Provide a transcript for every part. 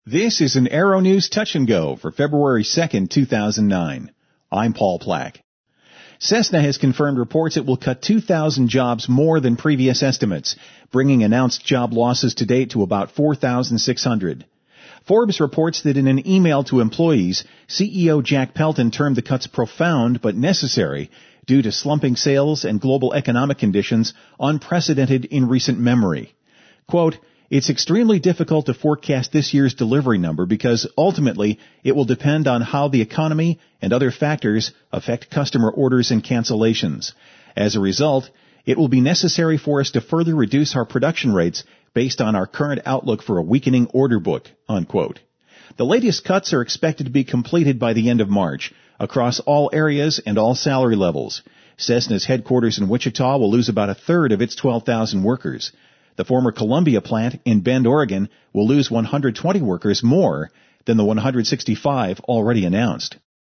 This is an Aero News Touch and Go for February 2nd, 2009. I'm Paul Plack. Cessna has confirmed reports it will cut 2,000 jobs more than previous estimates, bringing announced job losses to date to about 4,600. Forbes reports that in an email to employees, CEO Jack Pelton termed the cuts profound but necessary due to slumping sales and global economic conditions unprecedented in recent memory. Quote, "It's extremely difficult to forecast this year's delivery number because ultimately it will depend on how the economy and other factors affect customer orders and cancellations. As a result, it will be necessary for us to further reduce our production rates based on our current outlook for a weakening order book," unquote. The latest cuts are expected to be completed by the end of March across all areas and all salary levels. Cessna's headquarters in Wichita will lose about a third of its 12,000 workers. The former Columbia plant in Bend, Oregon, will lose 120 workers more than the 165 already announced.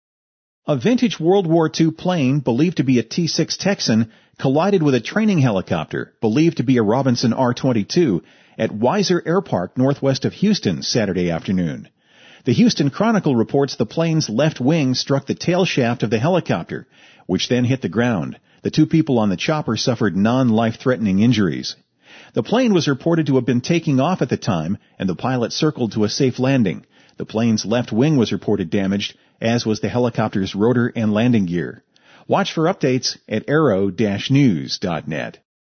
A vintage World War II plane believed to be a T-6 Texan collided with a training helicopter believed to be a Robinson R-22 at Weiser Air Park northwest of Houston Saturday afternoon. The Houston Chronicle reports the plane's left wing struck the tail shaft of the helicopter, which then hit the ground. The two people on the chopper suffered non-life-threatening injuries. The plane was reported to have been taking off at the time, and the pilot circled to a safe landing. The plane's left wing was reported damaged, as was the helicopter's rotor and landing gear. Watch for updates at aero-news.net.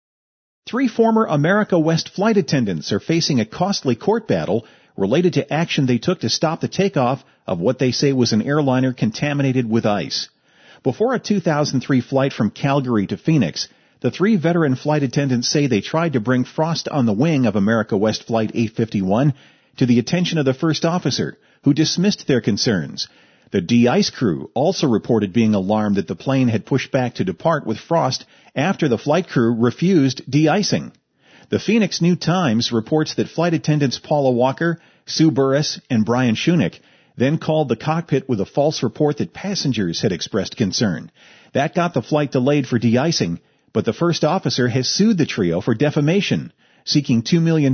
3 former America West flight attendants are facing a costly court battle related to action they took to stop the takeoff of what they say was an airliner contaminated with ice. Before a 2003 flight from Calgary to Phoenix, the 3 veteran flight attendants say they tried to bring frost on the wing of America West Flight 851 to the attention of the first officer, who dismissed their concerns. The de-ice crew also reported being alarmed that the plane had pushed back to depart with frost after the flight crew refused de-icing. The Phoenix New Times reports that flight attendants Paula Walker, Sue Burris, and Brian Shunick then called the cockpit with a false report that passengers had expressed concern. That got the flight delayed for de-icing, but the first officer has sued the trio for defamation, seeking $2 million.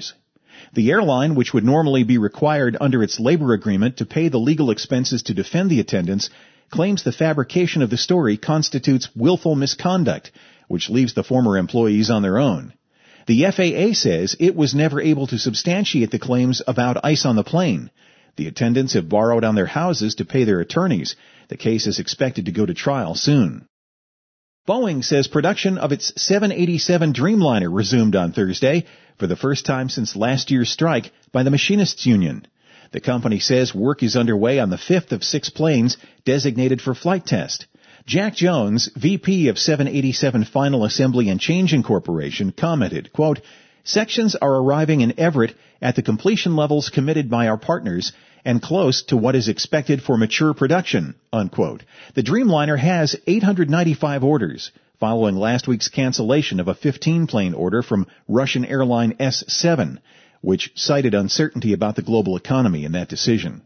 The airline, which would normally be required under its labor agreement to pay the legal expenses to defend the attendants, claims the fabrication of the story constitutes willful misconduct, which leaves the former employees on their own. The FAA says it was never able to substantiate the claims about ice on the plane. The attendants have borrowed on their houses to pay their attorneys. The case is expected to go to trial soon. Boeing says production of its 787 Dreamliner resumed on Thursday for the first time since last year's strike by the Machinists Union. The company says work is underway on the 5th of 6 planes designated for flight test. Jack Jones, VP of 787 Final Assembly and Change Incorporation, commented, quote, "Sections are arriving in Everett at the completion levels committed by our partners and close to what is expected for mature production," unquote. The Dreamliner has 895 orders, following last week's cancellation of a 15-plane order from Russian airline S7, which cited uncertainty about the global economy in that decision.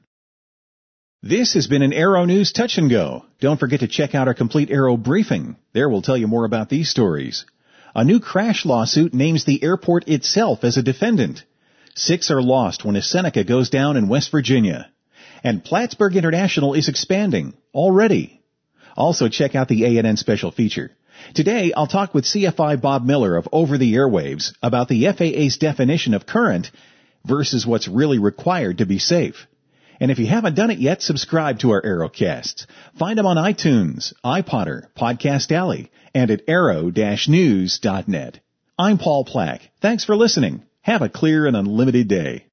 This has been an Aero News Touch and Go. Don't forget to check out our complete Aero briefing. There we'll tell you more about these stories. A new crash lawsuit names the airport itself as a defendant. 6 are lost when a Seneca goes down in West Virginia. And Plattsburgh International is expanding already. Also check out the A&N special feature. Today, I'll talk with CFI Bob Miller of Over the Airwaves about the FAA's definition of current versus what's really required to be safe. And if you haven't done it yet, subscribe to our Aerocasts. Find them on iTunes, iPodder, Podcast Alley, and at aero-news.net. I'm Paul Plack. Thanks for listening. Have a clear and unlimited day.